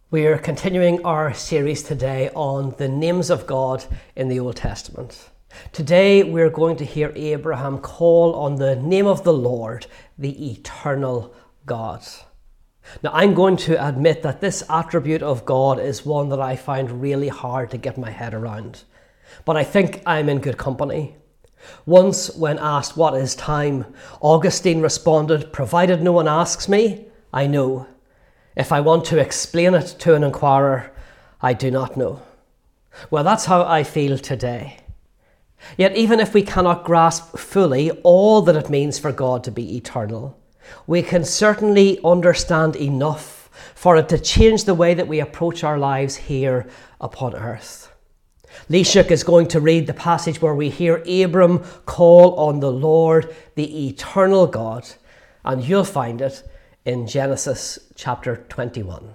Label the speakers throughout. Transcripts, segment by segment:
Speaker 1: We are continuing our series today on the names of God in the Old Testament. Today we're going to hear Abraham call on the name of the Lord, the eternal God. Now, I'm going to admit that this attribute of God is one that I find really hard to get my head around. But I think I'm in good company. Once, when asked what is time, Augustine responded, "Provided no one asks me, I know. If I want to explain it to an inquirer, I do not know." Well, that's how I feel today. Yet even if we cannot grasp fully all that it means for God to be eternal, we can certainly understand enough for it to change the way that we approach our lives here upon earth. Leshuk is going to read the passage where we hear Abram call on the Lord, the eternal God, and you'll find it in Genesis chapter 21.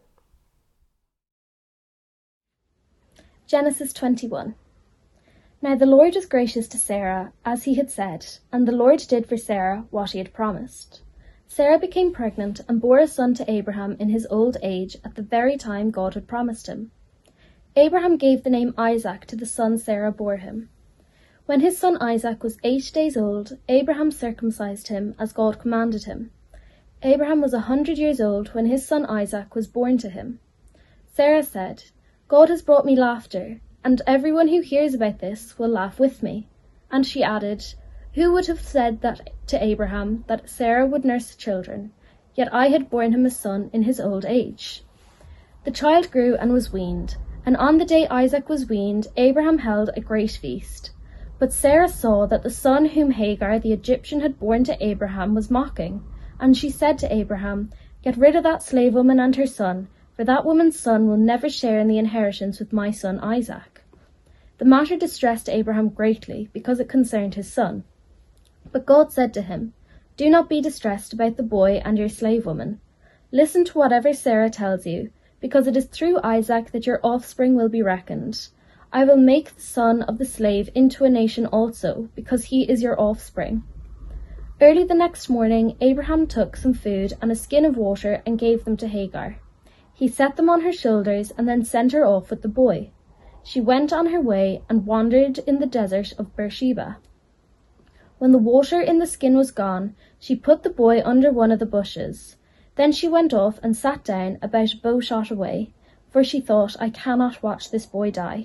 Speaker 2: Genesis 21. Now the Lord was gracious to Sarah, as he had said, and the Lord did for Sarah what he had promised. Sarah became pregnant and bore a son to Abraham in his old age at the very time God had promised him. Abraham gave the name Isaac to the son Sarah bore him. When his son Isaac was 8 days old, Abraham circumcised him as God commanded him. Abraham was 100 years old when his son Isaac was born to him. Sarah said, "God has brought me laughter, and everyone who hears about this will laugh with me." And she added, "Who would have said that to Abraham, that Sarah would nurse children? Yet I had borne him a son in his old age." The child grew and was weaned, and on the day Isaac was weaned, Abraham held a great feast. But Sarah saw that the son whom Hagar the Egyptian had borne to Abraham was mocking, and she said to Abraham, "Get rid of that slave woman and her son, for that woman's son will never share in the inheritance with my son Isaac." The matter distressed Abraham greatly, because it concerned his son. But God said to him, "Do not be distressed about the boy and your slave woman. Listen to whatever Sarah tells you, because it is through Isaac that your offspring will be reckoned. I will make the son of the slave into a nation also, because he is your offspring." Early the next morning, Abraham took some food and a skin of water and gave them to Hagar. He set them on her shoulders and then sent her off with the boy. She went on her way and wandered in the desert of Beersheba. When the water in the skin was gone, she put the boy under one of the bushes. Then she went off and sat down about a bow shot away, for she thought, "I cannot watch this boy die."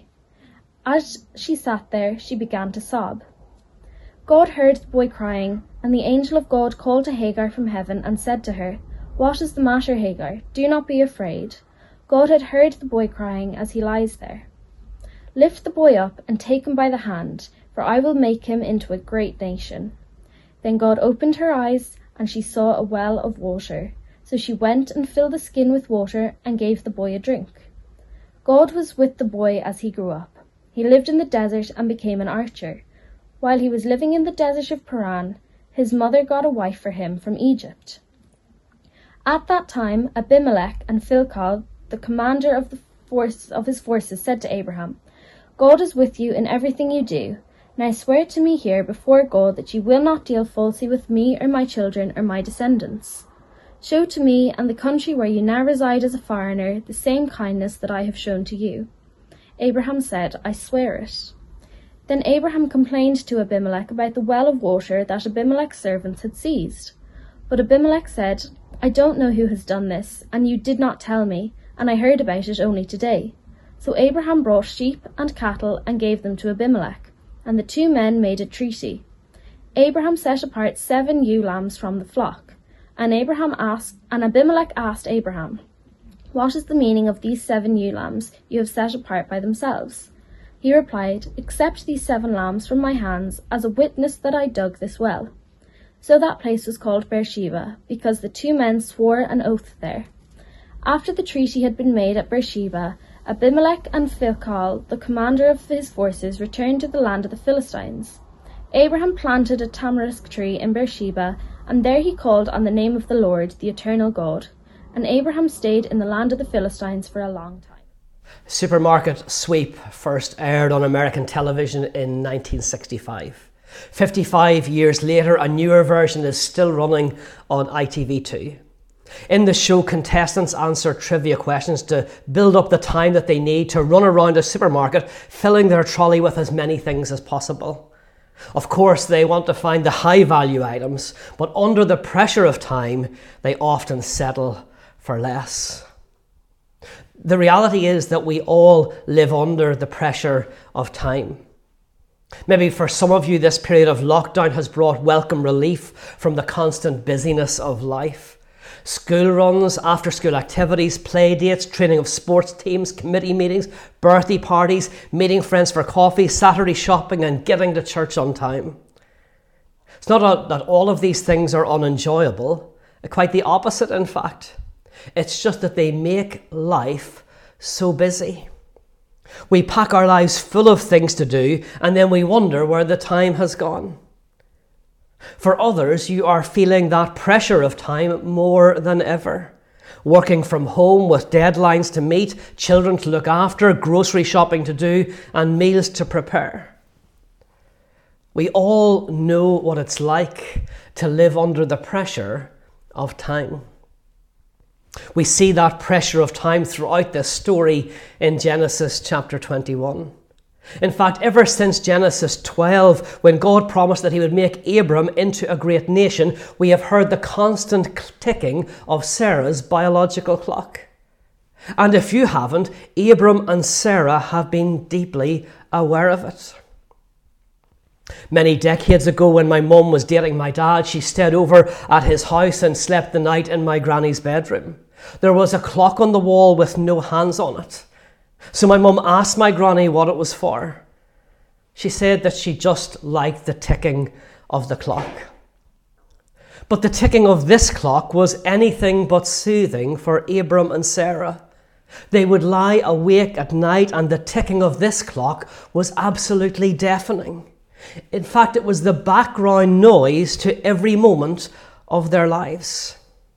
Speaker 2: As she sat there, she began to sob. God heard the boy crying, and the angel of God called to Hagar from heaven and said to her, "What is the matter, Hagar? Do not be afraid." God had heard the boy crying as he lies there. "Lift the boy up and take him by the hand, for I will make him into a great nation." Then God opened her eyes, and she saw a well of water. So she went and filled the skin with water and gave the boy a drink. God was with the boy as he grew up. He lived in the desert and became an archer. While he was living in the desert of Paran, his mother got a wife for him from Egypt. At that time, Abimelech and Phicol, the commander of his forces, said to Abraham, "God is with you in everything you do. Now swear to me here before God that you will not deal falsely with me or my children or my descendants. Show to me and the country where you now reside as a foreigner the same kindness that I have shown to you." Abraham said, "I swear it." Then Abraham complained to Abimelech about the well of water that Abimelech's servants had seized. But Abimelech said, "I don't know who has done this, and you did not tell me, and I heard about it only today." So Abraham brought sheep and cattle and gave them to Abimelech, and the two men made a treaty. Abraham set apart 7 ewe lambs from the flock, and Abimelech asked Abraham, "What is the meaning of these 7 ewe lambs you have set apart by themselves?" He replied, "Accept these 7 lambs from my hands as a witness that I dug this well." So that place was called Beersheba, because the two men swore an oath there. After the treaty had been made at Beersheba, Abimelech and Phicol, the commander of his forces, returned to the land of the Philistines. Abraham planted a tamarisk tree in Beersheba, and there he called on the name of the Lord, the eternal God. And Abraham stayed in the land of the Philistines for a long time.
Speaker 1: Supermarket Sweep first aired on American television in 1965. 55 years later, a newer version is still running on ITV2. In the show, contestants answer trivia questions to build up the time that they need to run around a supermarket, filling their trolley with as many things as possible. Of course, they want to find the high-value items, but under the pressure of time, they often settle for less. The reality is that we all live under the pressure of time. Maybe for some of you, this period of lockdown has brought welcome relief from the constant busyness of life. School runs, after-school activities, play dates, training of sports teams, committee meetings, birthday parties, meeting friends for coffee, Saturday shopping, and getting to church on time. It's not that all of these things are unenjoyable. Quite the opposite, in fact. It's just that they make life so busy. We pack our lives full of things to do, and then we wonder where the time has gone. For others, you are feeling that pressure of time more than ever. Working from home with deadlines to meet, children to look after, grocery shopping to do, and meals to prepare. We all know what it's like to live under the pressure of time. We see that pressure of time throughout this story in Genesis chapter 21. In fact, ever since Genesis 12, when God promised that he would make Abram into a great nation, we have heard the constant ticking of Sarah's biological clock. And if you haven't, Abram and Sarah have been deeply aware of it. Many decades ago, when my mum was dating my dad, she stayed over at his house and slept the night in my granny's bedroom. There was a clock on the wall with no hands on it. So my mum asked my granny what it was for. She said that she just liked the ticking of the clock. But the ticking of this clock was anything but soothing for Abram and Sarah. They would lie awake at night, and the ticking of this clock was absolutely deafening. In fact, it was the background noise to every moment of their lives.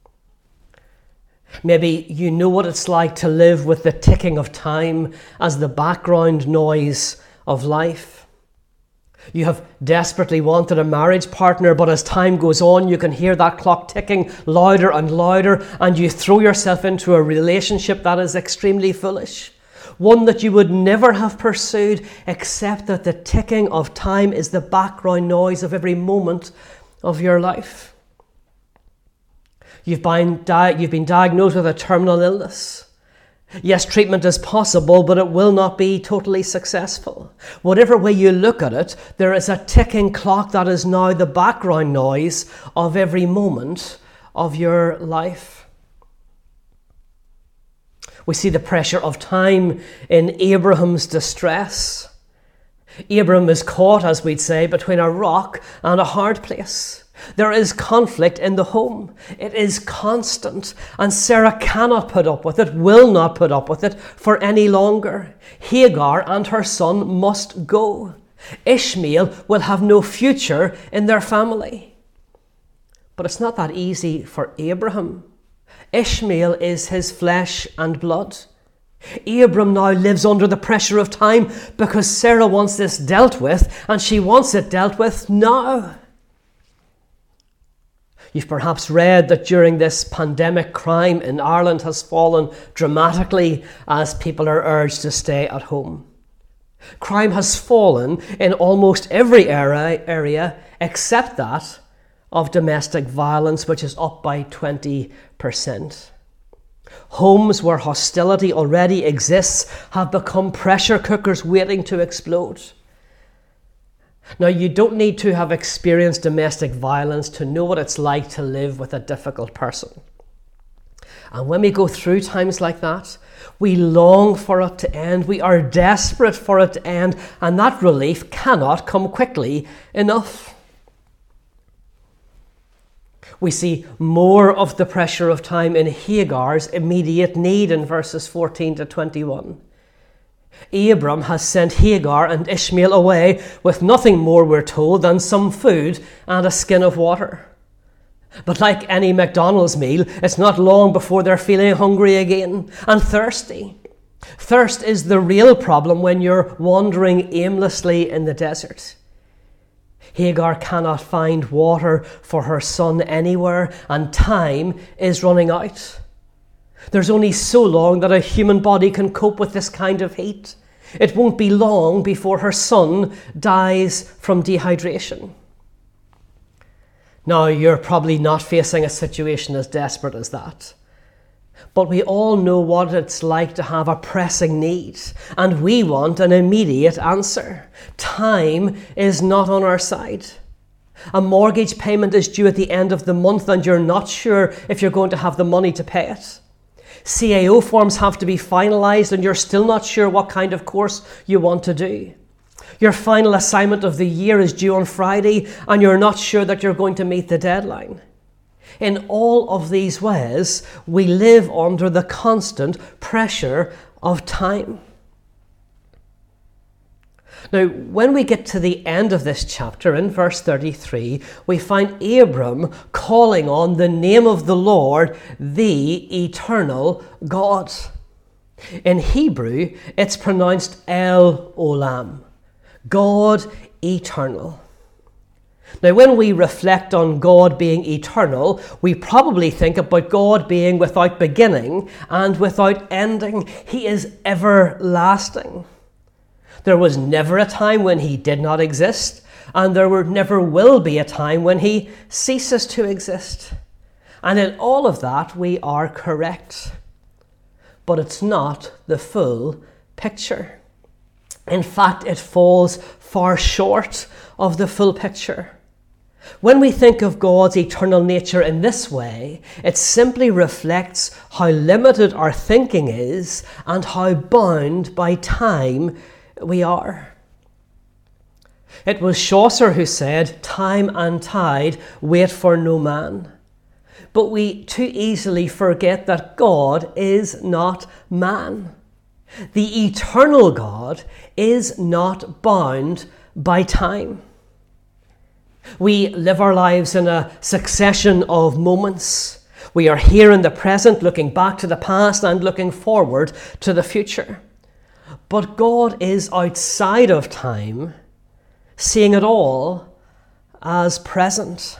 Speaker 1: Maybe you know what it's like to live with the ticking of time as the background noise of life. You have desperately wanted a marriage partner, but as time goes on, you can hear that clock ticking louder and louder, and you throw yourself into a relationship that is extremely foolish. One that you would never have pursued, except that the ticking of time is the background noise of every moment of your life. You've been diagnosed with a terminal illness. Yes, treatment is possible, but it will not be totally successful. Whatever way you look at it, there is a ticking clock that is now the background noise of every moment of your life. We see the pressure of time in Abraham's distress. Abram is caught, as we'd say, between a rock and a hard place. There is conflict in the home. It is constant, and Sarah cannot put up with it, will not put up with it for any longer. Hagar and her son must go. Ishmael will have no future in their family. But it's not that easy for Abraham. Ishmael is his flesh and blood. Abram now lives under the pressure of time because Sarah wants this dealt with, and she wants it dealt with now. You've perhaps read that during this pandemic, crime in Ireland has fallen dramatically as people are urged to stay at home. Crime has fallen in almost every area except that of domestic violence, which is up by 20%. Homes where hostility already exists have become pressure cookers waiting to explode. Now, you don't need to have experienced domestic violence to know what it's like to live with a difficult person. And when we go through times like that, we long for it to end. We are desperate for it to end, and that relief cannot come quickly enough. We see more of the pressure of time in Hagar's immediate need in verses 14 to 21. Abram has sent Hagar and Ishmael away with nothing more, we're told, than some food and a skin of water. But like any McDonald's meal, it's not long before they're feeling hungry again and thirsty. Thirst is the real problem when you're wandering aimlessly in the desert. Hagar cannot find water for her son anywhere, and time is running out. There's only so long that a human body can cope with this kind of heat. It won't be long before her son dies from dehydration. Now, you're probably not facing a situation as desperate as that. But we all know what it's like to have a pressing need, and we want an immediate answer. Time is not on our side. A mortgage payment is due at the end of the month, and you're not sure if you're going to have the money to pay it. CAO forms have to be finalised, and you're still not sure what kind of course you want to do. Your final assignment of the year is due on Friday, and you're not sure that you're going to meet the deadline. In all of these ways, we live under the constant pressure of time. Now, when we get to the end of this chapter, in verse 33, we find Abram calling on the name of the Lord, the eternal God. In Hebrew, it's pronounced El Olam, God eternal. Now, when we reflect on God being eternal, we probably think about God being without beginning and without ending. He is everlasting. There was never a time when he did not exist, and there never will be a time when he ceases to exist. And in all of that, we are correct. But it's not the full picture. In fact, it falls far short of the full picture. When we think of God's eternal nature in this way, it simply reflects how limited our thinking is and how bound by time we are. It was Chaucer who said, "Time and tide wait for no man." But we too easily forget that God is not man. The eternal God is not bound by time. We live our lives in a succession of moments. We are here in the present, looking back to the past and looking forward to the future. But God is outside of time, seeing it all as present.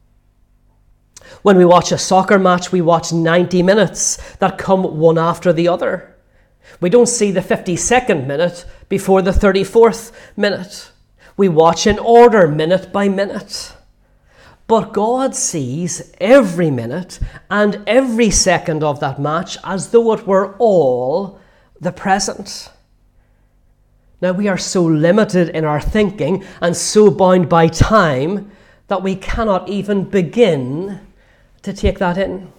Speaker 1: When we watch a soccer match, we watch 90 minutes that come one after the other. We don't see the 52nd minute before the 34th minute. We watch in order, minute by minute. But God sees every minute and every second of that match as though it were all the present. Now, we are so limited in our thinking and so bound by time that we cannot even begin to take that in.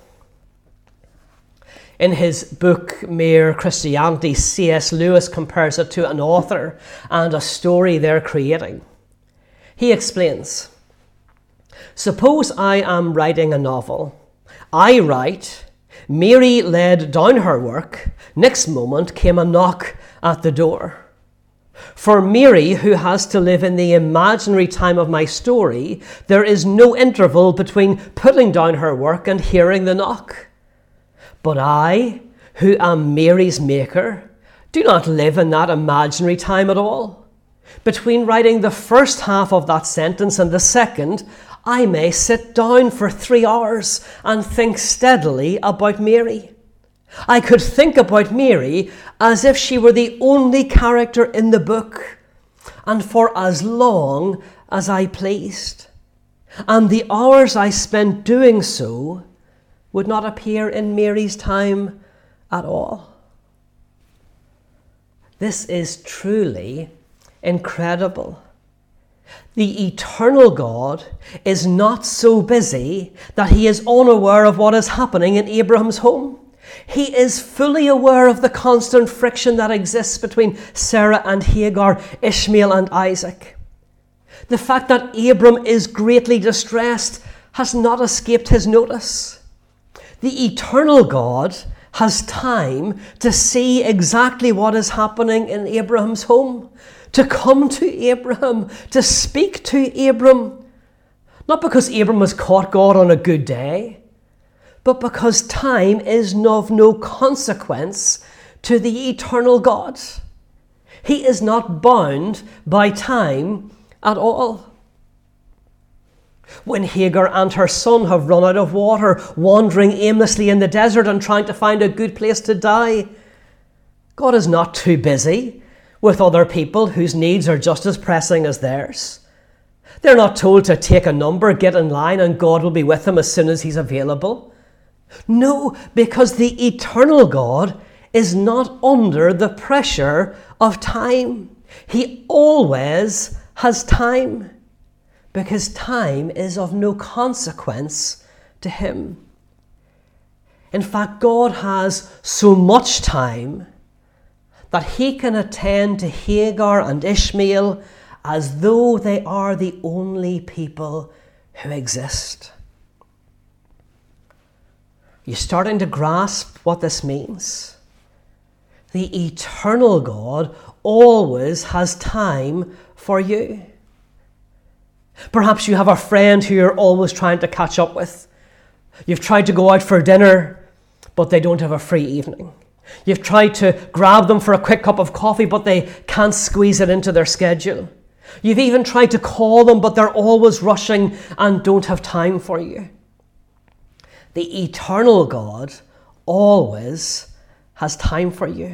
Speaker 1: In his book, Mere Christianity, C.S. Lewis compares it to an author and a story they're creating. He explains, "Suppose I am writing a novel. I write, Mary laid down her work. Next moment came a knock at the door. For Mary, who has to live in the imaginary time of my story, there is no interval between putting down her work and hearing the knock. But I, who am Mary's maker, do not live in that imaginary time at all. Between writing the first half of that sentence and the second, I may sit down for 3 hours and think steadily about Mary. I could think about Mary as if she were the only character in the book, and for as long as I pleased. And the hours I spent doing so would not appear in Mary's time at all." This is truly incredible. The eternal God is not so busy that he is unaware of what is happening in Abraham's home. He is fully aware of the constant friction that exists between Sarah and Hagar, Ishmael and Isaac. The fact that Abram is greatly distressed has not escaped his notice. The eternal God has time to see exactly what is happening in Abraham's home, to come to Abraham, to speak to Abram, not because Abram has caught God on a good day, but because time is of no consequence to the eternal God. He is not bound by time at all. When Hagar and her son have run out of water, wandering aimlessly in the desert and trying to find a good place to die, God is not too busy with other people whose needs are just as pressing as theirs. They're not told to take a number, get in line, and God will be with them as soon as he's available. No, because the eternal God is not under the pressure of time. He always has time, because time is of no consequence to him. In fact, God has so much time that he can attend to Hagar and Ishmael as though they are the only people who exist. You're starting to grasp what this means? The eternal God always has time for you. Perhaps you have a friend who you're always trying to catch up with. You've tried to go out for dinner, but they don't have a free evening. You've tried to grab them for a quick cup of coffee, but they can't squeeze it into their schedule. You've even tried to call them, but they're always rushing and don't have time for you. The eternal God always has time for you.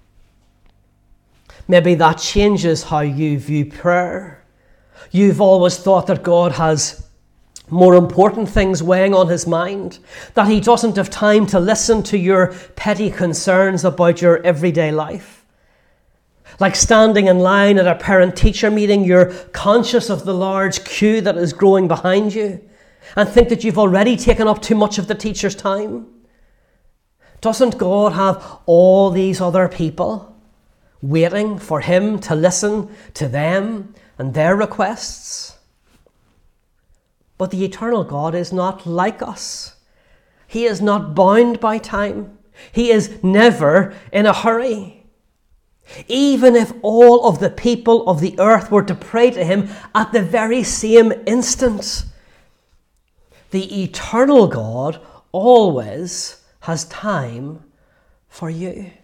Speaker 1: Maybe that changes how you view prayer. You've always thought that God has more important things weighing on his mind, that he doesn't have time to listen to your petty concerns about your everyday life. Like standing in line at a parent-teacher meeting, you're conscious of the large queue that is growing behind you and think that you've already taken up too much of the teacher's time. Doesn't God have all these other people waiting for him to listen to them and their requests? But the eternal God is not like us. He is not bound by time. He is never in a hurry. Even if all of the people of the earth were to pray to him at the very same instant, the eternal God always has time for you.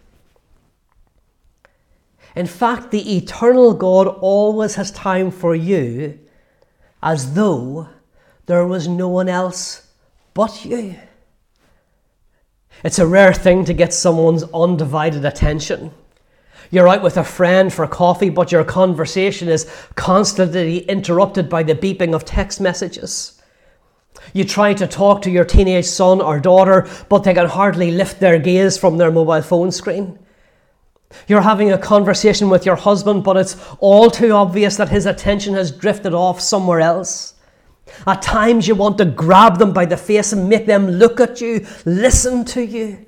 Speaker 1: In fact, the eternal God always has time for you as though there was no one else but you. It's a rare thing to get someone's undivided attention. You're out with a friend for coffee, but your conversation is constantly interrupted by the beeping of text messages. You try to talk to your teenage son or daughter, but they can hardly lift their gaze from their mobile phone screen. You're having a conversation with your husband, but it's all too obvious that his attention has drifted off somewhere else. At times you want to grab them by the face and make them look at you, listen to you.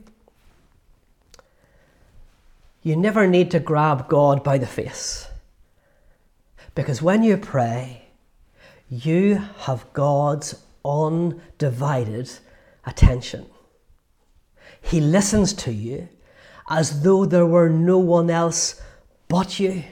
Speaker 1: You never need to grab God by the face, because when you pray, you have God's undivided attention. He listens to you as though there were no one else but you.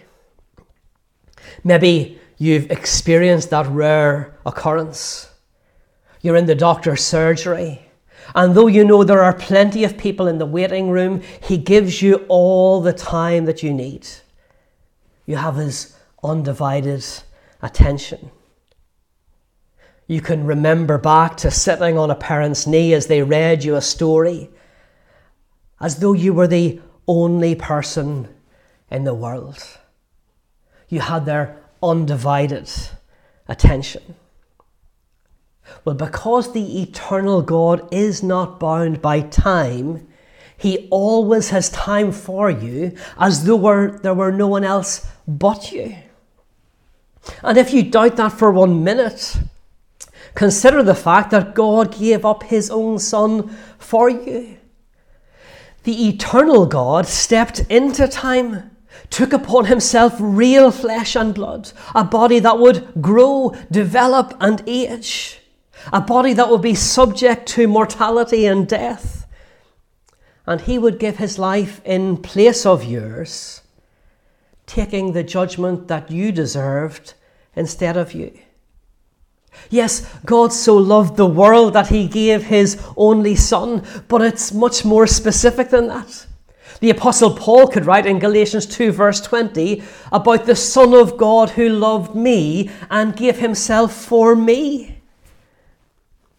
Speaker 1: Maybe you've experienced that rare occurrence. You're in the doctor's surgery, and though you know there are plenty of people in the waiting room, he gives you all the time that you need. You have his undivided attention. You can remember back to sitting on a parent's knee as they read you a story, as though you were the only person in the world. You had their undivided attention. Well, because the eternal God is not bound by time, he always has time for you as though there were no one else but you. And if you doubt that for 1 minute, consider the fact that God gave up his own Son for you. The eternal God stepped into time, took upon himself real flesh and blood, a body that would grow, develop, and age, a body that would be subject to mortality and death. And he would give his life in place of yours, taking the judgment that you deserved instead of you. Yes, God so loved the world that he gave his only Son, but it's much more specific than that. The Apostle Paul could write in Galatians 2 verse 20 about the Son of God who loved me and gave himself for me.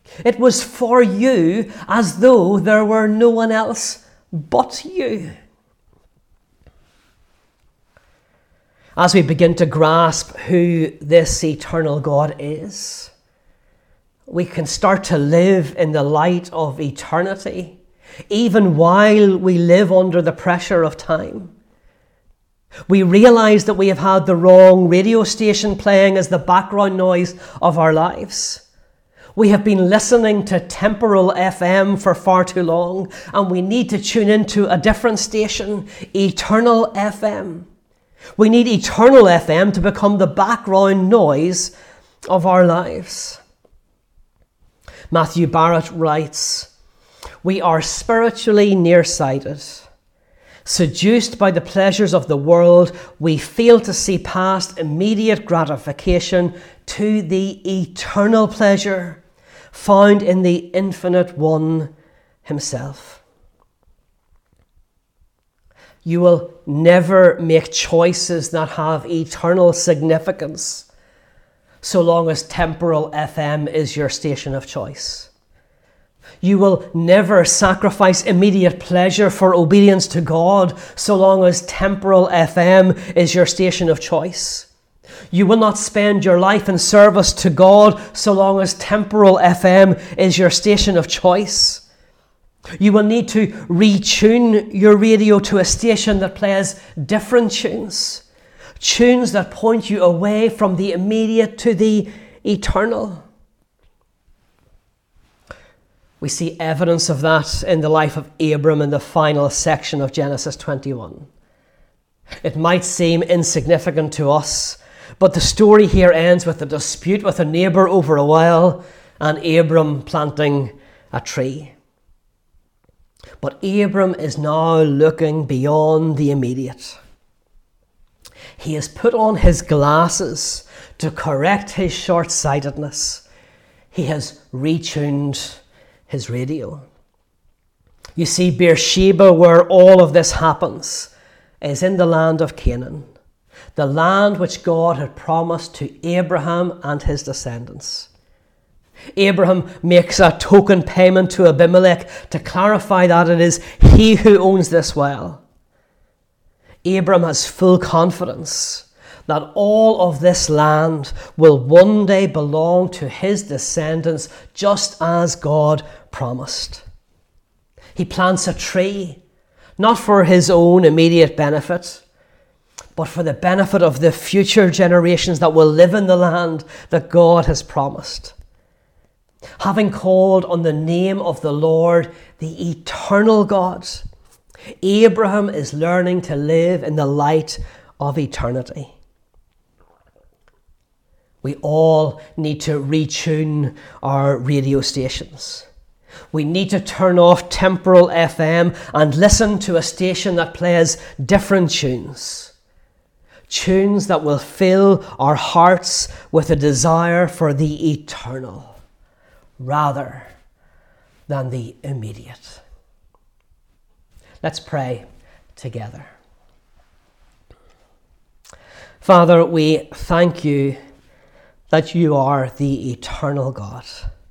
Speaker 1: It was for you, as though there were no one else but you. As we begin to grasp who this eternal God is, we can start to live in the light of eternity, even while we live under the pressure of time. We realize that we have had the wrong radio station playing as the background noise of our lives. We have been listening to temporal FM for far too long, and we need to tune into a different station, Eternal FM. We need Eternal FM to become the background noise of our lives. Matthew Barrett writes, "We are spiritually nearsighted. Seduced by the pleasures of the world, we fail to see past immediate gratification to the eternal pleasure found in the infinite one himself." You will never make choices that have eternal significance so long as temporal FM is your station of choice. You will never sacrifice immediate pleasure for obedience to God so long as temporal FM is your station of choice. You will not spend your life in service to God so long as temporal FM is your station of choice. You will need to retune your radio to a station that plays different tunes, tunes that point you away from the immediate to the eternal. We see evidence of that in the life of Abram in the final section of Genesis 21. It might seem insignificant to us, but the story here ends with a dispute with a neighbour over a well and Abram planting a tree. But Abram is now looking beyond the immediate. He has put on his glasses to correct his short-sightedness. He has retuned his radio. You see, Beersheba, where all of this happens, is in the land of Canaan, the land which God had promised to Abraham and his descendants. Abraham makes a token payment to Abimelech to clarify that it is he who owns this well. Abram has full confidence that all of this land will one day belong to his descendants, just as God promised. He plants a tree, not for his own immediate benefit, but for the benefit of the future generations that will live in the land that God has promised. Having called on the name of the Lord, the eternal God, Abraham is learning to live in the light of eternity. We all need to retune our radio stations. We need to turn off temporal FM and listen to a station that plays different tunes. Tunes that will fill our hearts with a desire for the eternal rather than the immediate. Let's pray together. Father, we thank you that you are the eternal God.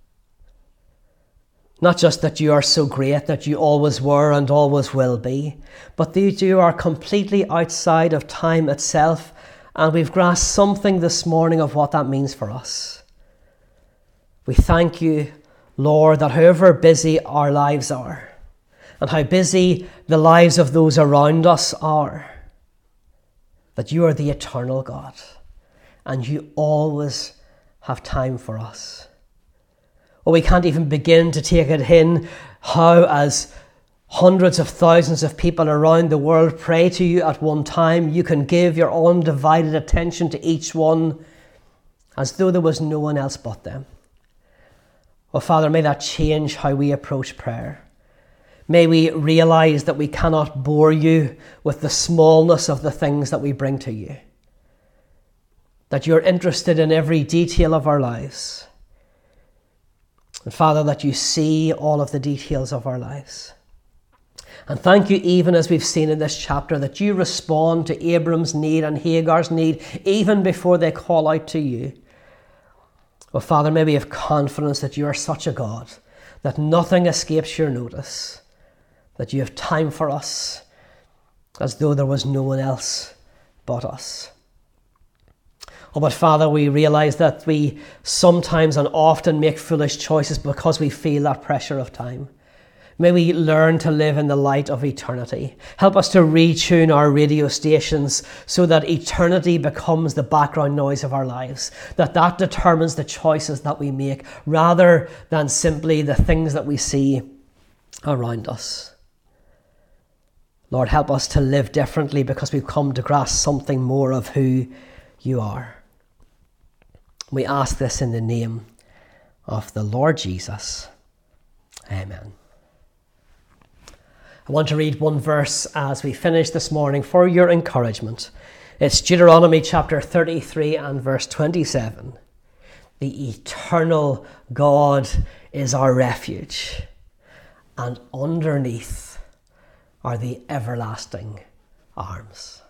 Speaker 1: Not just that you are so great that you always were and always will be, but that you are completely outside of time itself, and we've grasped something this morning of what that means for us. We thank you, Lord, that however busy our lives are, and how busy the lives of those around us are, that you are the eternal God, and you always have time for us. Well, we can't even begin to take it in how, as hundreds of thousands of people around the world pray to you at one time, you can give your undivided attention to each one as though there was no one else but them. Oh, Father, may that change how we approach prayer. May we realize that we cannot bore you with the smallness of the things that we bring to you. That you're interested in every detail of our lives. And Father, that you see all of the details of our lives. And thank you, even as we've seen in this chapter, that you respond to Abram's need and Hagar's need even before they call out to you. Oh, Father, may we have confidence that you are such a God, that nothing escapes your notice, that you have time for us as though there was no one else but us. Oh, but Father, we realise that we sometimes and often make foolish choices because we feel that pressure of time. May we learn to live in the light of eternity. Help us to retune our radio stations so that eternity becomes the background noise of our lives, that determines the choices that we make rather than simply the things that we see around us. Lord, help us to live differently because we've come to grasp something more of who you are. We ask this in the name of the Lord Jesus. Amen. I want to read one verse as we finish this morning for your encouragement. It's Deuteronomy chapter 33 and verse 27. The eternal God is our refuge, and underneath are the everlasting arms.